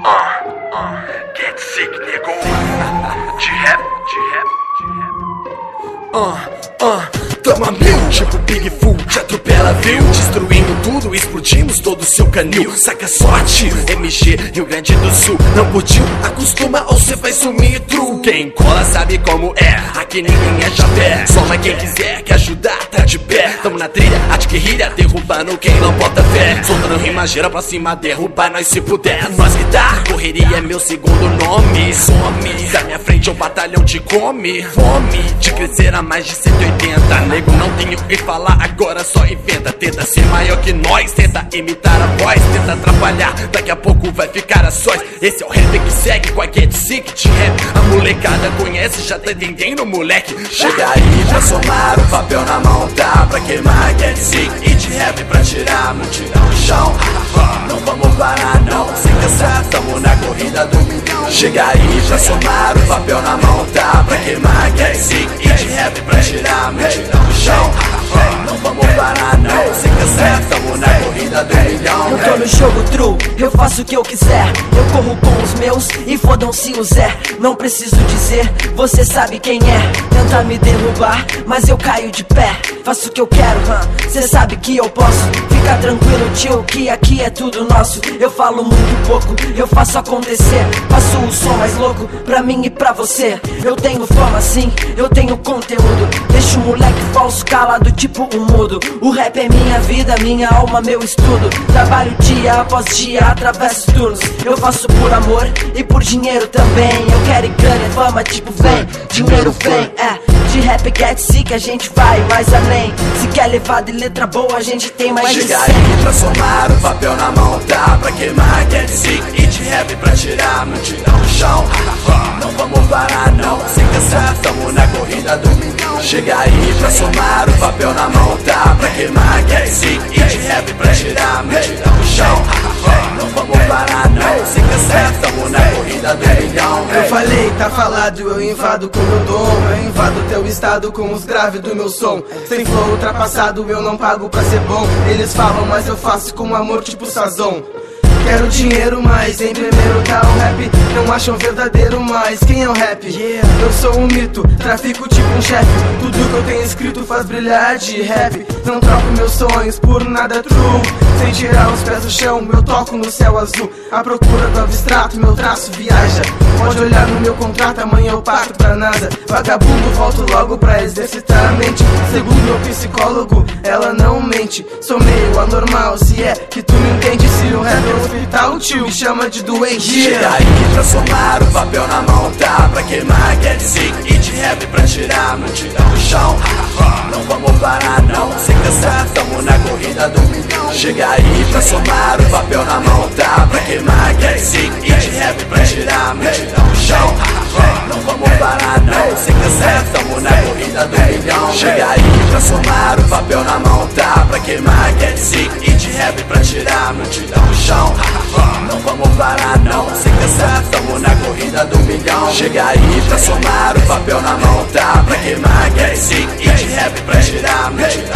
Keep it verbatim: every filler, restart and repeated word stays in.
Uh, uh, get sick, nego. De rap, de rap, de rap. Uh, uh, toma mil, tipo Big Full, te atropela, viu? Destruindo tudo, explodimos todo o seu canil. Saca sorte, M G, Rio Grande do Sul. Não curtiu? Acostuma ou cê vai sumir, true. Quem cola sabe como é, aqui ninguém é javé. Soma quem quiser, que ajudar tá de pé. Tamo na trilha, a de guerrilha, derrubando quem não bota fé. Soltando rima gira pra cima, derrubar nós se puder. Nós que tá, correria é meu segundo nome. Some, da minha frente o batalhão te come. Fome, de crescer a mais de cento e oitenta. Nego, não tenho o que falar, agora só inventa. Tenta ser maior que nós, tenta imitar a voz, tenta atrapalhar, daqui a pouco vai ficar a sós. Esse é o rap que segue, qualquer sick de rap. A molecada conhece, já tá entendendo, moleque. Chega aí pra somar, o papel na mão tá pra queimar. Get sick e de rap pra tirar, multidão no chão. Não vamos parar não, sem cansar, tamo na corrida do milhão. Chega aí pra somar, o papel na mão tá pra queimar. Get sick e de rap pra tirar, multidão no chão. Não vamos parar não, sem cansar, tamo na corrida do milhão. Eu tô no jogo true, eu faço o que eu quiser. Eu corro com os meus e fodam-se o Zé. Não preciso dizer, você sabe quem é. Tenta me derrubar, mas eu caio de pé. Faço o que eu quero, huh? Cê sabe que eu posso. Fica tranquilo, tio, que aqui é tudo nosso. Eu falo muito pouco, eu faço acontecer. Faço o som mais louco pra mim e pra você. Eu tenho fama sim, eu teno conteúdo. Deixo o moleque falso calado tipo um mudo. O rap é minha vida, minha alma, meu estudo. Trabalho dia após dia, atravesso turnos. Eu faço por amor e por dinheiro também. Eu quero grana e fama, tipo vem, dinheiro vem, é. De rap get sick, a gente vai mais além. Se quer levar de letra boa, a gente tem mais de cem. Chega aí pra somar, o papel na mão tá pra queimar. Get sick e de rap pra tirar, multidão no chão. Não vamos parar não, sem cansar, tamo na corrida do milhão. Chega aí pra somar, o papel na mão tá pra queimar. Get sick e de rap pra tirar, multidão no chão. Não vamos parar não, sem cansar, tamo na corrida do milhão. Eu falei, tá falado, eu invado com meu dom. Eu invado teu estado com os graves do meu som. Sem flow ultrapassado, eu não pago pra ser bom. Eles falam, mas eu faço com amor tipo sazon. Quero dinheiro, mas em primeiro tá o rap. Não acham verdadeiro, mas quem é o rap? Eu sou um mito, trafico tipo um chefe. Tudo que eu tenho escrito faz brilhar de rap. Não troco meus sonhos por nada true. Sem tirar os pés do chão, eu toco no céu azul. À procura do abstrato, meu traço viaja. Pode olhar no meu contrato, amanhã eu parto pra nada. Vagabundo, volto logo pra exercitar a mente. Segundo meu psicólogo, ela não mente. Sou meio anormal, se é que tu me entende. Se o rap é o hospital, tio, me chama de doente. Chega aí pra somar, o papel na mão tá pra queimar. Get sick e de rap pra tirar, multidão no chão. Não vamos parar não, sem cansar, tamo na corrida do milhão. Chega aí pra somar, o papel na mão tá pra queimar. Get sick e de rap pra tirar, multidão no chão. Não vamos parar não, sem cansar, tamo na corrida do milhão. Chega aí pra somar, o papel na mão tá pra queimar. Get sick e de rap pra tirar, multidão no chão. Não vamos parar não, sem cansar, tamo na corrida do milhão. Chega aí pra somar, o papel na mão tá pra queimar. Get sick e de rap pra tirar, multidão